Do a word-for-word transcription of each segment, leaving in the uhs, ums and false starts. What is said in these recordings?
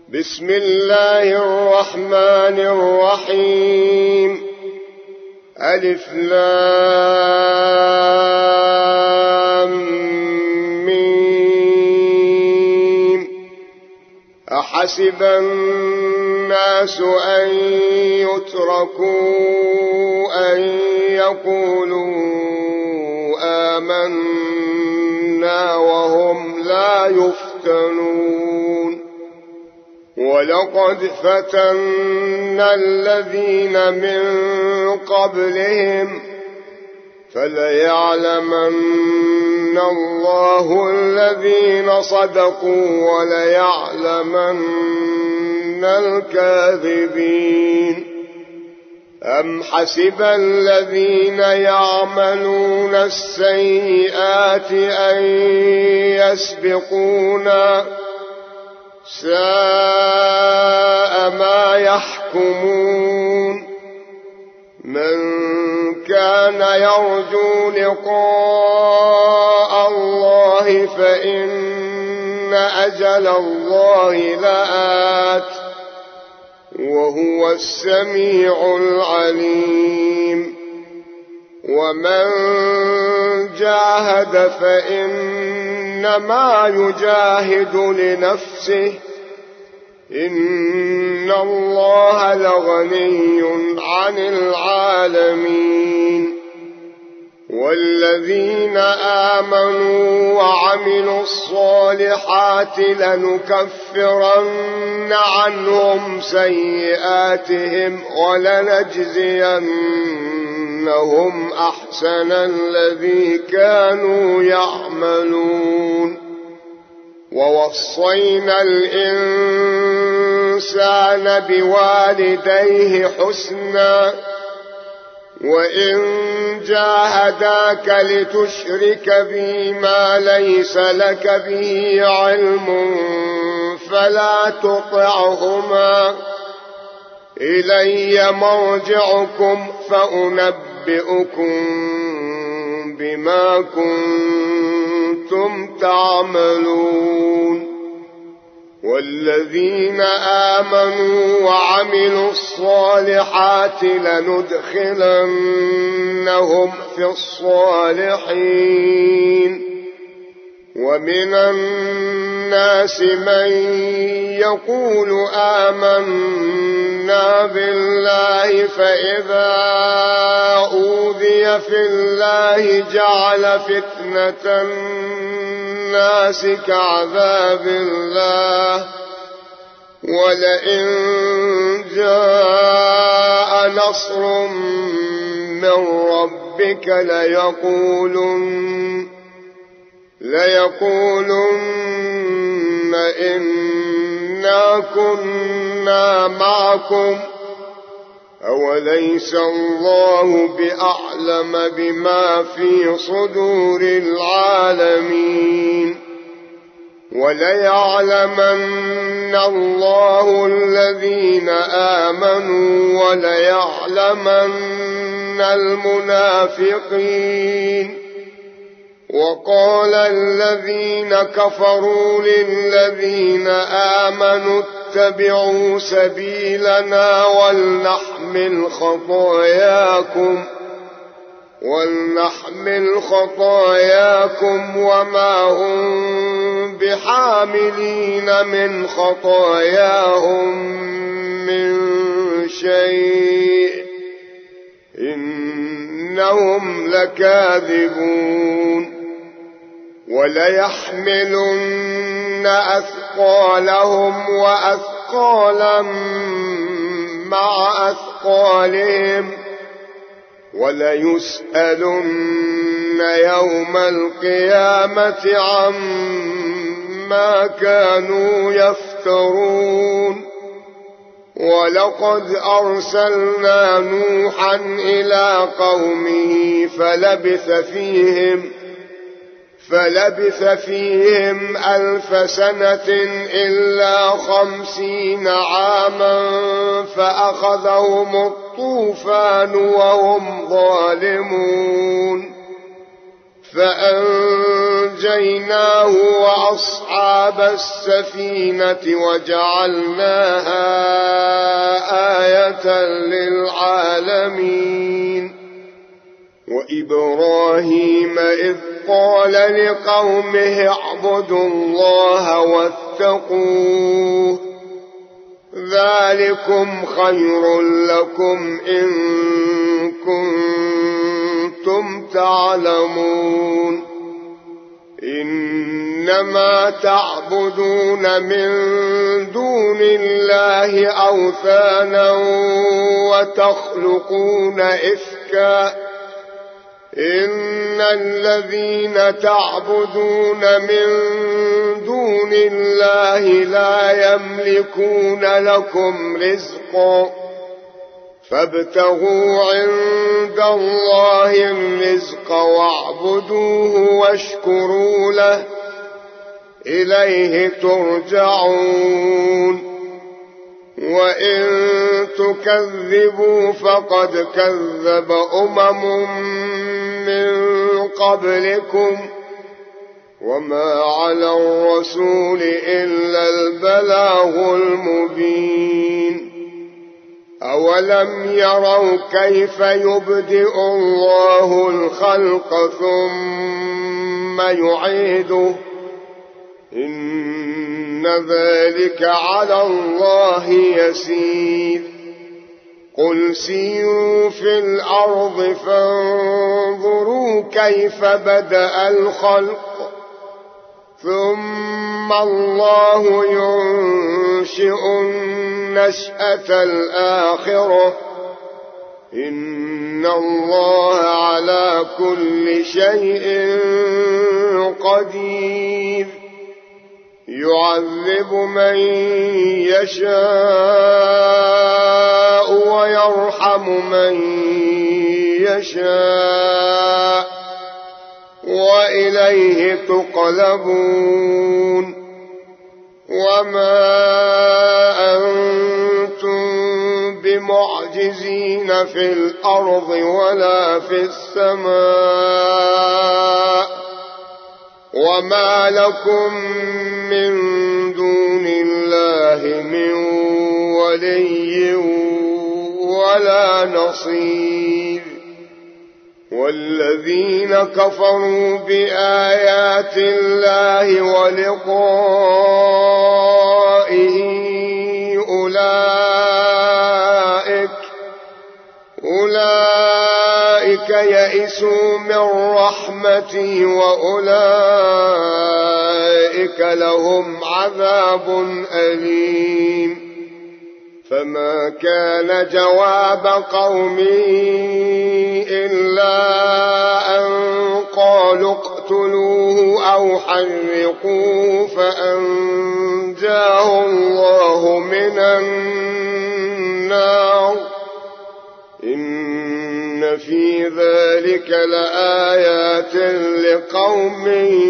بسم الله الرحمن الرحيم. ألف لام ميم. أحسب الناس أن يتركوا أن يقولوا آمنا وهم لا يفتنون. ولقد فتنا الذين من قبلهم فليعلمن الله الذين صدقوا وليعلمن الكاذبين. أم حسب الذين يعملون السيئات أن يسبقونا ساء ما يحكمون. من كان يرجو لقاء الله فإن أجل الله لآت وهو السميع العليم. ومن جاهد فإنما يجاهد لنفسه إن الله لغني عن العالمين. والذين آمنوا وعملوا الصالحات لنكفرن عنهم سيئاتهم ولنجزينهم أحسن الذي كانوا يعملون. ووصينا الإنسان بوالديه حسنا وإن جاهداك لتشرك بي ما ليس لك به علم فلا تطعهما إلي مرجعكم فأنبئكم بما كنتم تعملون. والذين آمنوا وعملوا الصالحات لندخلنهم في الصالحين. ومن الناس من يقول آمنا بالله فإذا أوذي في الله جعل فتنة الناس كعذاب الله ولئن جاء نصر من ربك ليقولن ليقولن إنا كنا معكم أوليس الله بأعلم بما في صدور العالمين. وليعلمن الله الذين آمنوا وليعلمن المنافقين. وقال الذين كفروا للذين آمنوا اتبعوا سبيلنا ولنحمل خطاياكم ولنحمل خطاياكم وما هم بحاملين من خطاياهم من شيء إنهم لكاذبون. وليحملن أثقالهم وأثقالا مع أثقالهم وليسألن يوم القيامة عما كانوا يفترون. ولقد أرسلنا نوحا إلى قومه فلبث فيهم فلبث فيهم ألف سنة إلا خمسين عاما فأخذهم الطوفان وهم ظالمون. فأنجيناه وأصحاب السفينة وجعلناها آية للعالمين. وإبراهيم إذ قال لقومه اعبدوا الله واتقوه ذلكم خير لكم إن كنتم تعلمون. إنما تعبدون من دون الله أوثانا وتخلقون إفكا إن الذين تعبدون من دون الله لا يملكون لكم رزقا فابتغوا عند الله الرزق واعبدوه واشكروا له إليه ترجعون. وإن تكذبوا فقد كذب أمم من قبلكم وما على الرسول إلا البلاغ المبين. أولم يروا كيف يبدئ الله الخلق ثم يعيده إن ذلك على الله يسير. قل سيروا في الأرض فانظروا كيف بدأ الخلق ثم الله ينشئ النشأة الآخرة إن الله على كل شيء قدير. يعذب من يشاء ويرحم من يشاء وإليه تقلبون. وما أنتم بمعجزين في الأرض ولا في السماء وما لكم من دون الله من ولي ولا نصير. والذين كفروا بآيات الله ولقائه أولئك أولئك يئسوا من رحمتي وأولئك لهم عذاب أليم. فما كان جواب قومه إلا أن قالوا اقتلوه أو حرقوه فأنجاه الله من النار إن في ذلك لآيات لقوم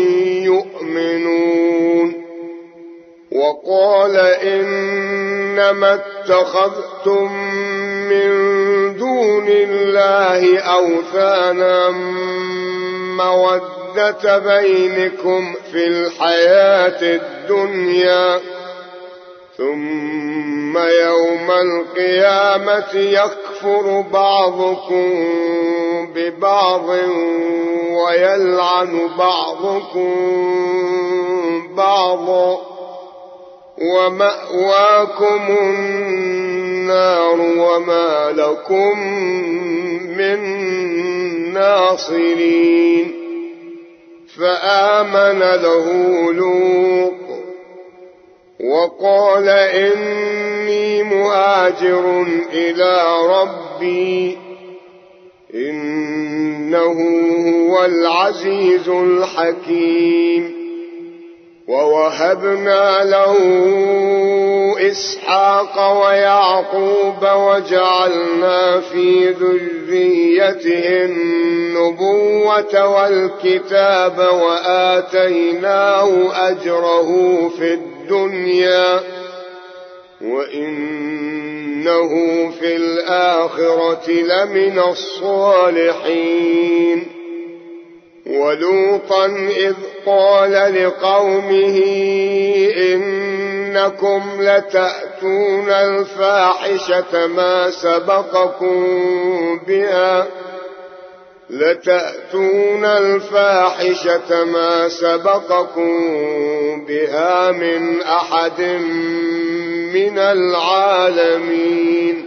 يؤمنون. وقال إنما اتخذتم من دون الله أوثانا مودة بينكم في الحياة الدنيا ثم يوم القيامة يكفر بعضكم ببعض ويلعن بعضكم بعضا ومأواكم النار وما لكم من ناصرين. فآمن له لوط وقال إني مهاجر إلى ربي إنه هو العزيز الحكيم. ووهبنا له إسحاق ويعقوب وجعلنا في ذريته النبوة والكتاب وآتيناه أجره في الدنيا وإنه في الآخرة لمن الصالحين. ولوطا إذ قال لقومه إنكم لتأتون الفاحشة ما سبقكم بها لتأتون الفاحشة ما سبقكم بها من أحد من العالمين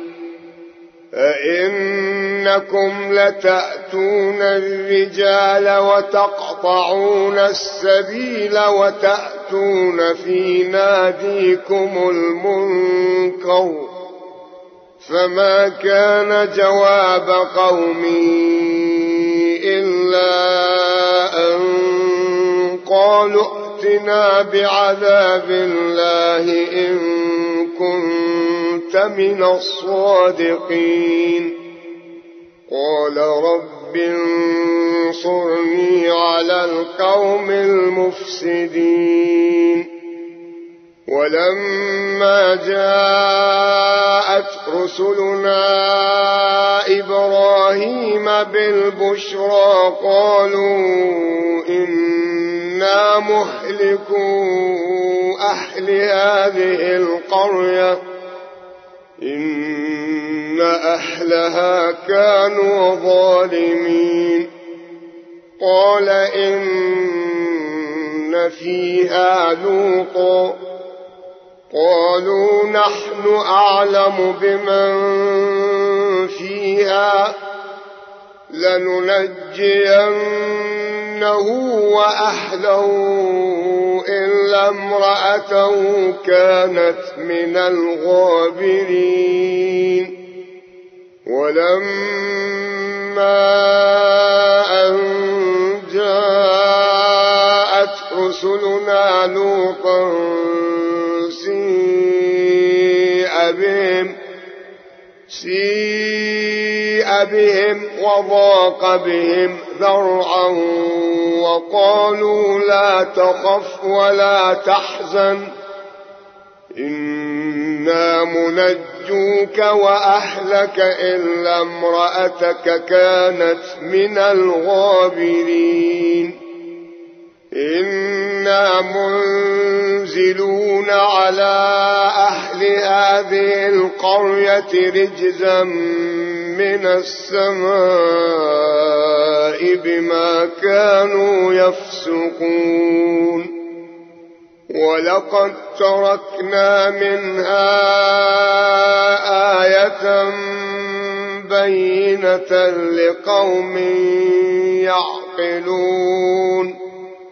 أئنكم لتأتون الرجال وتقطعون السبيل وتأتون في ناديكم المنكر فما كان جواب قومه إلا أن قالوا ائتنا بعذاب الله إن كنت من الصادقين قال رب انصرني على القوم المفسدين ولما جاءت رسلنا إبراهيم بالبشرى قالوا إنا مهلكو أهل هذه القرية إن أهلها كانوا ظالمين قال إن فيها لوطا قالوا نحن أعلم بمن فيها لننجينه وأهله إلا امرأته كانت من الغابرين ولما أن جاءت رسلنا لوطا سيء بهم سيء بهم وضاق بهم ذرعا وقالوا لا تخف ولا تحزن إنا منجوك وأهلك إلا امرأتك كانت من الغابرين إنا منزلون على أهل هذه القرية رجزا من السماء بما كانوا يفسقون ولقد تركنا منها آية بينة لقوم يعقلون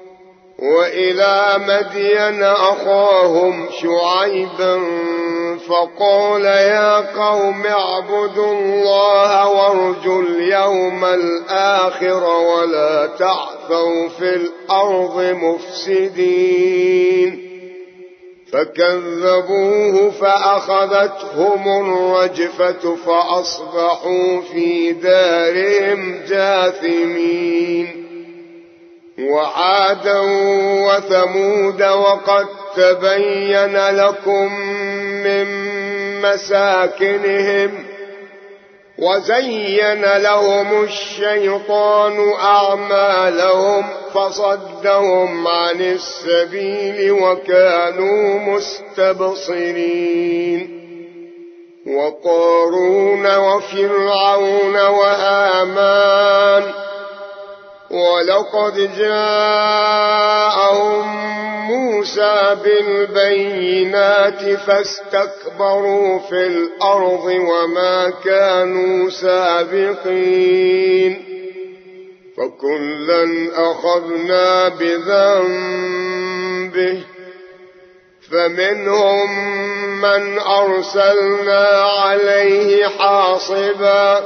وإلى مدين أخاهم شعيبا فقال يا قوم اعبدوا الله وارجوا اليوم الآخر ولا تعثوا في الأرض مفسدين فكذبوه فأخذتهم الرجفة فأصبحوا في دارهم جاثمين وعادا وثمود وقد تبين لكم من مساكنهم وزين لهم الشيطان أعمالهم فصدهم عن السبيل وكانوا مستبصرين وقارون وفرعون وهامان ولقد جاءهم موسى بالبينات فاستكبروا في الأرض وما كانوا سابقين فكلا أخذنا بذنبه فمنهم من أرسلنا عليه حاصبا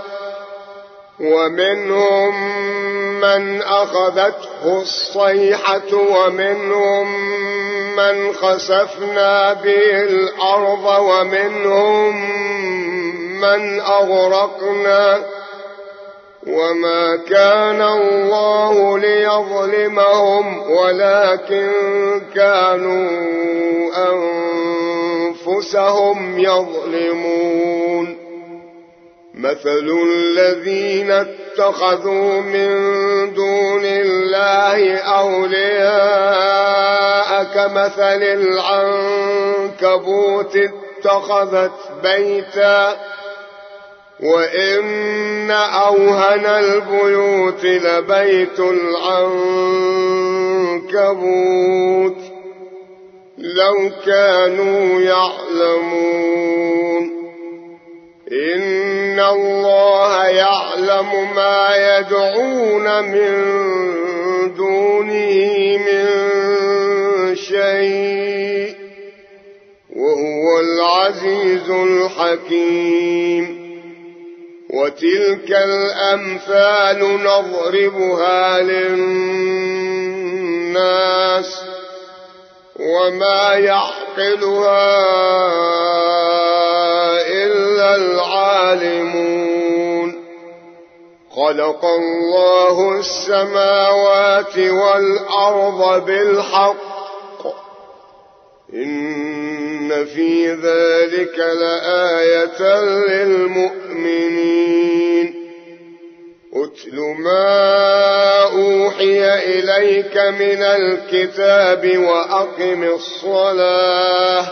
ومنهم من أخذته الصيحة ومنهم من خسفنا به الأرض ومنهم من أغرقنا وما كان الله ليظلمهم ولكن كانوا أنفسهم يظلمون مثل الذين اتخذوا من دون الله الله أولياء كمثل العنكبوت اتخذت بيتا وإن أوهن البيوت لبيت العنكبوت لو كانوا يعلمون إن الله يعلم ما يدعون من دونه من شيء وهو العزيز الحكيم وتلك الأمثال نضربها للناس وما يعقلها إلا العالمون خلق الله السماوات والأرض بالحق إن في ذلك لآية للمؤمنين أتل ما أوحي إليك من الكتاب وأقم الصلاة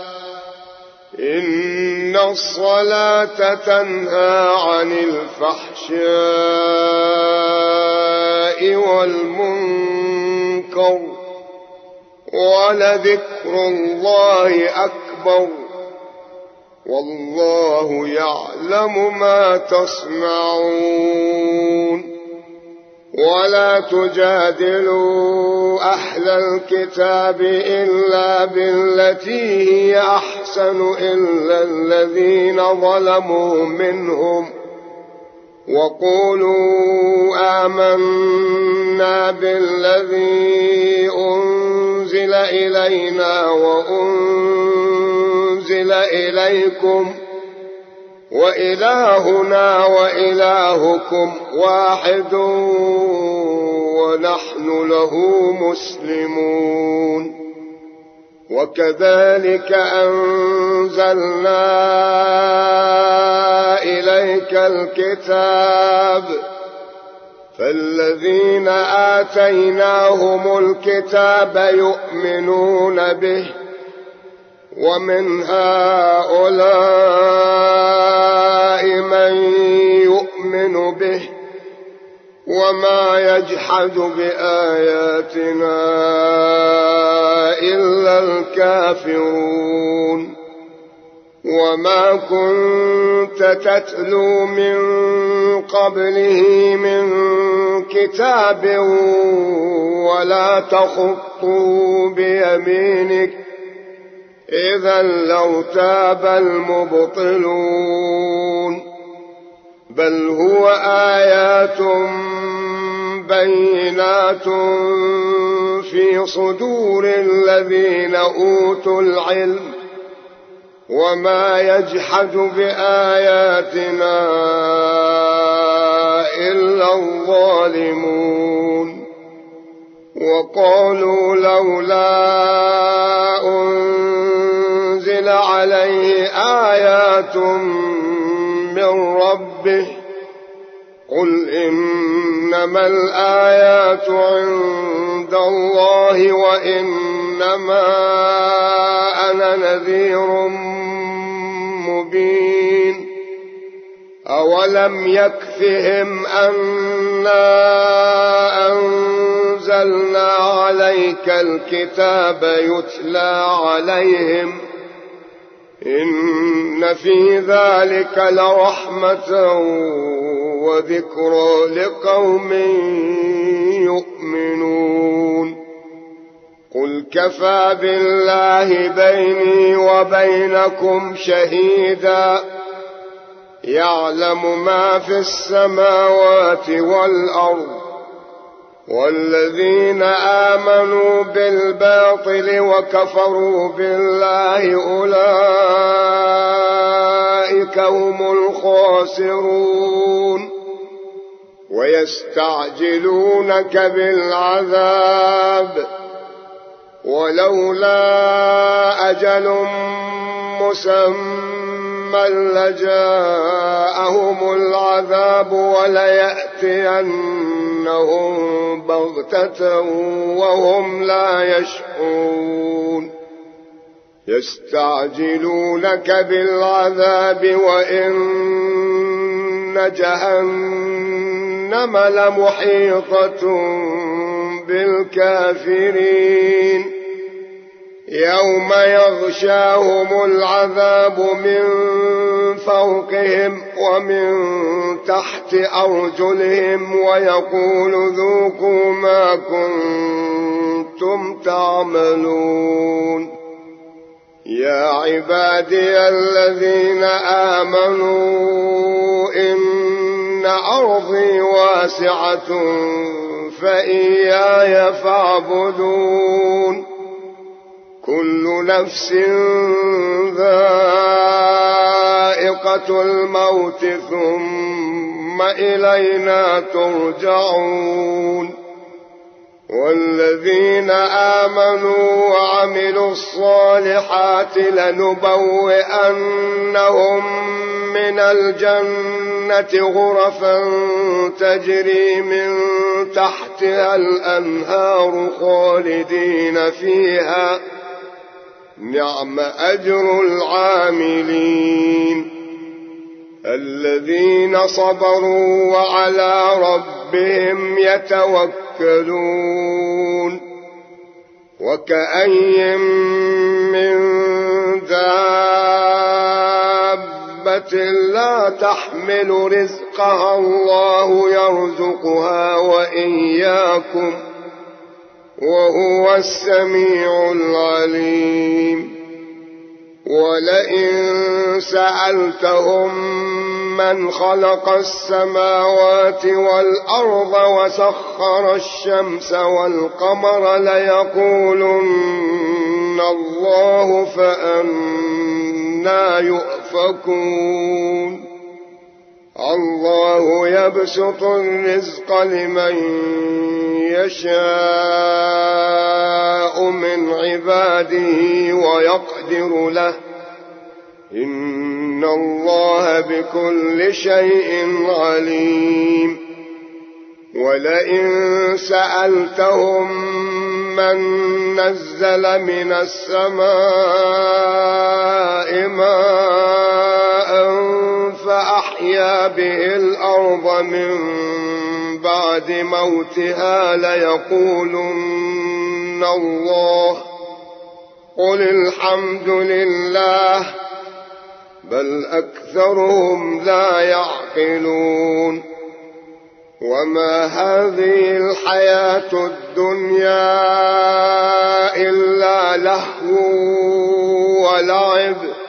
إن الصلاة تنهى عن الفحشاء والمنكر ولذكر الله أكبر والله يعلم ما تصنعون ولا تجادلوا أهل الكتاب إلا بالتي هي أحسن إلا الذين ظلموا منهم وقولوا آمنا بالذي أنزل إلينا وأنزل إليكم وإلهنا وإلهكم واحد ونحن له مسلمون وكذلك أنزلنا إليك الكتاب فالذين آتيناهم الكتاب يؤمنون به ومن هؤلاء من يؤمن به وما يجحد بآياتنا إلا الكافرون وما كنت تتلو من قبله من كتاب ولا تخطه بيمينك إذا لارتاب المبطلون بل هو آيات بينات في صدور الذين أوتوا العلم وما يجحد بآياتنا إلا الظالمون وقالوا لولا أنزل عليه آيات من ربه قل إنما الآيات عند الله وإنما أنا نذير مبين أولم يكفهم أنا أنزلنا عليك الكتاب يتلى عليهم إن في ذلك لرحمة وذكرى لقوم يؤمنون قل كفى بالله بيني وبينكم شهيدا يعلم ما في السماوات والأرض والذين آمنوا بالباطل وكفروا بالله أولئك هم الخاسرون ويستعجلونك بالعذاب ولولا أجل مسمى لجاءهم العذاب وليأتين يأتينهم بغتة وهم لا يشعرون يستعجلونك بالعذاب وإن جهنم لمحيطة بالكافرين يوم يغشاهم العذاب من فوقهم ومن تحت أرجلهم ويقول ذوقوا ما كنتم تعملون يا عبادي الذين آمنوا إن أرضي واسعة فإياي فاعبدون كل نفس ذائقة الموت ثم إلينا ترجعون والذين آمنوا وعملوا الصالحات لنبوئنهم من الجنة غرفا تجري من تحتها الأنهار خالدين فيها نعم أجر العاملين الذين صبروا وعلى ربهم يتوكلون وكأي من دابة لا تحمل رزقها الله يرزقها وإياكم وهو السميع العليم ولئن سألتهم من خلق السماوات والأرض وسخر الشمس والقمر ليقولن الله فأنى يؤفكون الله يبسط الرزق لمن يشاء من عباده ويقدر له إن الله بكل شيء عليم ولئن سألتهم من نزل من السماء ماء فأحيا به الأرض من بعد موتها ليقولن الله قل الحمد لله بل أكثرهم لا يعقلون وما هذه الحياة الدنيا إلا لهو ولعب